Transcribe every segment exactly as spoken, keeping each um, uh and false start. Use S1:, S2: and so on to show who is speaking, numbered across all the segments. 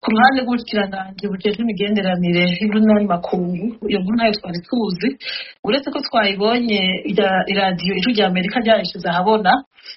S1: ku ruhande rw'ubukiranganji bujejwe imigenderanire y'urunani makungu iyo nkuru nayo twari tuzi uretse ko twayibonye iradiyo ijwi rya Amerika ryayishize ahabona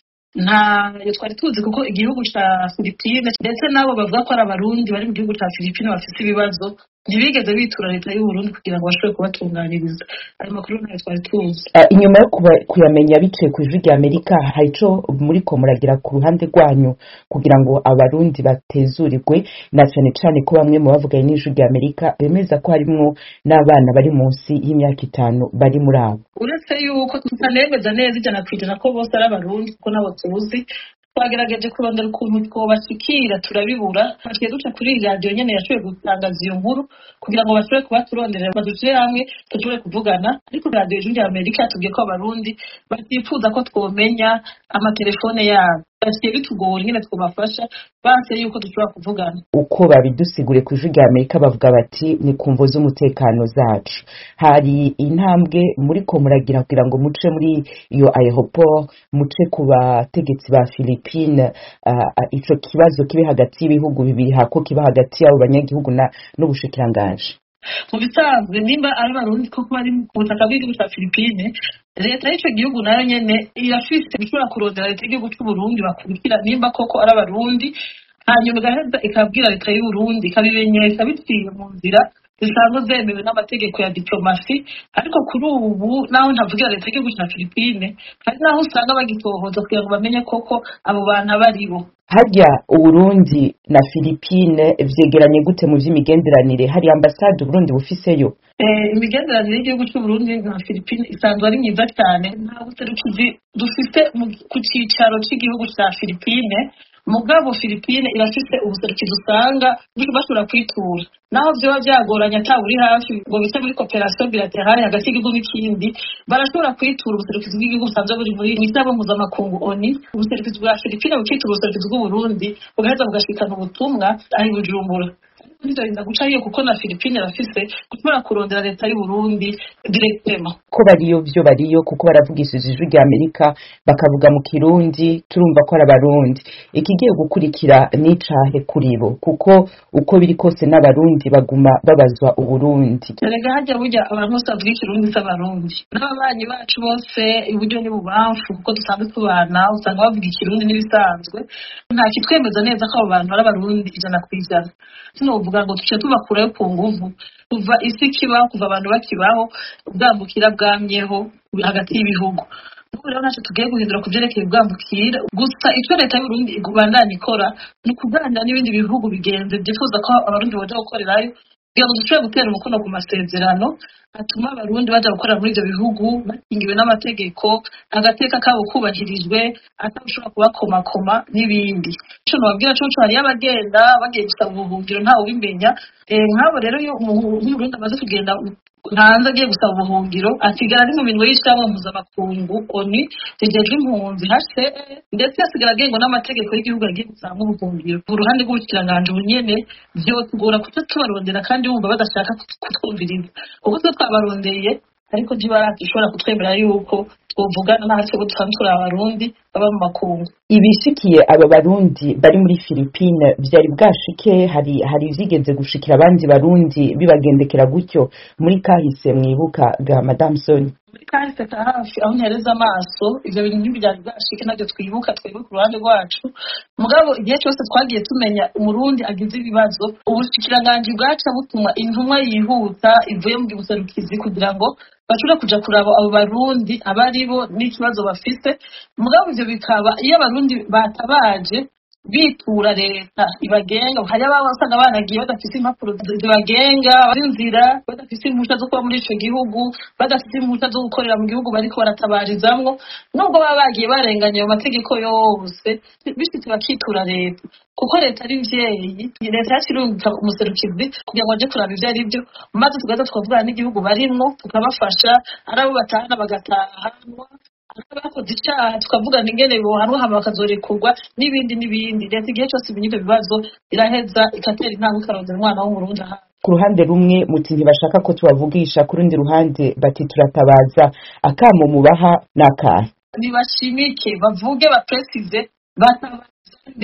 S1: ntayo twari tuzi kuko igihugu ca Philippines ndetse nabo bavuga ko ari abarundi bari mu gihugu ca Philippines bafite ibibazo ntibigeze bitura leta y'u Burundi kugira ngo bashobore kubatunganiriza ayo makuru nayo twari tuzi.
S2: Uh, inyuma yo kuyamenya biciye ku ijwi rya Amerika hari ico muri ko muragira ku ruhande rwanyu kugira ngo abarundi batezurirwe na cyane cyane ko bamwe mu bavuganye n'ijwi rya Amerika bemeza ko harimwo n'abana bari munsi y'imyaka itanu bari muri abo.
S1: Uretse yuko tutanemeza neza ijana kwijana ko bose ari abarundi kuko nabo tuzi twagerageje kurondera ukuntu twobashikira turabibura twagiye duca kuri radio nyene yashoboye gutangaza iyo nkuru kugira ngo bashobore kuba turonderera badushyire hamwe dushobore kuvugana ariko radio y'Ijwi rya Amerika yatubwiye ko abarundi batifuza ko twomenya amatelefone yabo basiye bitugora nyene twobafasha banse yuko dushobora kuvugana.
S2: Uko babidusigure ku Ijwi rya Amerika bavuga bati ni kumvo z'umutekano zacu hari intambwe muri ko muragira kugira ngo muce muri iyo aeroport muce ku bategetsi ba Philippines uh, ico kibazo kibe hagati y'ibihugu bibiri hako kiba hagati y'abo banyagihugu na n'ubushikiranganje.
S1: Mu bisanzwe nimba ari abarundi koko bari ku butaka bw'igihugu cya Philippines leta y'ico gihugu nayo nyene irafise bishobora kurondera leta y'igihugu cy'u Burundi bakurikira nimba koko ari abarundi hanyuma igaheza ikabwira leta y'u Burundi ikabimenyesha biciye mu nzira zisanzwe zemewe n'amategeko ya diplomasi ariko kuri ubu naho ntavugira leta y'igihugu cya Philippines hari naho usanga bagitohoza kugira ngo bamenye koko abo bantu abaribo.
S2: Harya Uburundi na Philippines vyegeranye gute mu vy'imigenderanire hari ambassade Uburundi bufiseyo?
S1: Eh imigenderanire y'igihugu cy'u Burundi na Philippines isanzwe ari myiza cyane nta buserukizi dufite ku cicaro cy'igihugu cya Philippines mugabo Philippines irafise ubuserukizi usanga bashobora kwitura naho vyoba vyagoranye atawuri hafi ngo bise muri coopération bilatérale hagati y'igihugu n'ikindi barashobora kwitura ubuserukizi bw'igihugu busanzwe buri muri misabo mpuzamakungu O N U ubuserukizi bwa Philippines bukitura ubuserukizi bw'u Burundi bugaheza bugashikana ubutumwa ari Bujumbura bizarinda guca hiyo kuko na Philippines rafise kushobora kurondera leta y'u Burundi directement
S2: ko bariyo vyo bariyo kuko baravugishije Ijwi rya Amerika bakavuga mu Kirundi turumva ko ari abarundi ikigiye gukurikira n'icahe kuribo kuko uko biri kose n'abarundi baguma babazwa Uburundi.
S1: Erega hajya burya abantu bose bavuga Ikirundi s'abarundi n'ababanyi bacu bose iburyo ni bubamfu kuko dusanzwe tubana usanga bavuga Ikirundi n'ibisanzwe nta kitwemeza neza ko abo bantu ari abarundi ijana kwijana sinovuga ngo tuce tubakurayo ku nguvu kuva isi kibaho kuva abantu bakibaho ubwambukira bwamyeho hagati y'ibihugu ubu rero naco tugiye guhindura kuvyerekeye ubwambukira gusa ico leta y'u Burundi igubandanya ikora ni kuganira n'ibindi bihugu bigenze byifuza ko abarundi boja gukorerayo kugira ngo dushobore gutera umukono ku masezerano atuma abarundi baja gukorera muri ivyo bihugu bakingiwe n'amategeko agateka kabo kubahirijwe atashobora kubakomakoma n'ibindi ico nobabwira coco hari abagenda bagiye gusaba ubuhungiro ntawe ubimenya nk'abo rero iyo umurundi amaze kugenda hanze agiye gusaba ubuhungiro asigara ari mu minwe y'ishyirahamwe mpuzamakungu O N U rijejwe impunzi H C R ndetse asigara agengwa n'amategeko y'igihugu agiye gusaba ubuhungiro ku ruhande rw'ubushikiranganje bunyene vyotugora kuko tubarondera kandi bumva badashaka kutwumviriza kuko twe twabarondeye ariko ntibashobora kutwemera yuko twovugana n'ahatse ko turi abarundi baba mu makungu.
S2: Ibishikiye aba barundi bari muri Philippines vyari bwashike hari hari vyigeze gushikira abandi barundi bibagendekera gutyo muri kahise mwibuka ga Madame Sonia?
S1: Muri kahise ka hafi aho ntereza amaso ivyo bintu ntibyari bwashike nabyo twibuka twebwe ku ruhande rwacu mugabo igihe cyose twagiye tumenya umurundi agize ibibazo ubushikiranganje bwaca butuma intumwa yihuta ivuye mu gibuserukizi kugira ngo bashobora kuja kuraba abo barundi abaribo n'ikibazo bafise mugabo ivyo bikaba iyo abarundi batabaje bitura leta ibagenga hari ababa usanga banagiye badafise impapuro zibagenga bari nzira badafise impushya zo kuba muri ico gihugu badafise impushya zo gukorera mu gihugu bariko baratabarizamwo nubwo baba bagiye barenganya ayo mategeko yose bishitse bakitura leta kuko leta ari mvyeyi leta yacirunguka umuserukizi kugira ngo aje kuraba ivyo ari byo maze tugaza tukavugana n'igihugu barimwo tukabafasha ari abo batahana bagatahanwa abakoze icyaha tukavugana ingene bohanwa hama bakazorekurwa n'ibindi n'ibindi leta igihe cyose ibintu bibazo iraheza ikatera intambwe ikarondera umwana w'umurundi aha.
S2: Ku ruhande rumwe muti ntibashaka ko tubavugisha ku rundi ruhande bati turatabaza akamo mubaha n'akahe?
S1: Nibashimike bavuge bapresize batabaza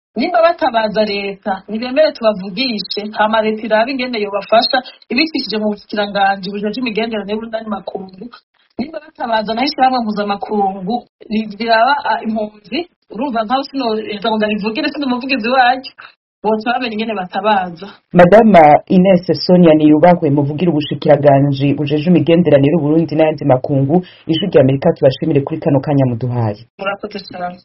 S1: nimba batabaza leta nibemere tubavugishe hama leta irabe ingene yobafasha ibicishije mu bushikiranganje bujeje imigenderanire y'Uburundi makungu. Nimba batabaza naho ishyirahamwe mpuzamakungu riraba impunzi, urumva nkaho sino ngo ndabivugire sino umuvugizi wacyo bose bamenye ingene batabaza.
S2: Madama Ines Sonia Niyubahwe muvugira ubushikiranganje bujeje imigenderanire y'Uburundi n'ayandi makungu, ijwi rya Amerika tubashimire kuri kano kanya muduhaye.
S1: Murakoze cyane.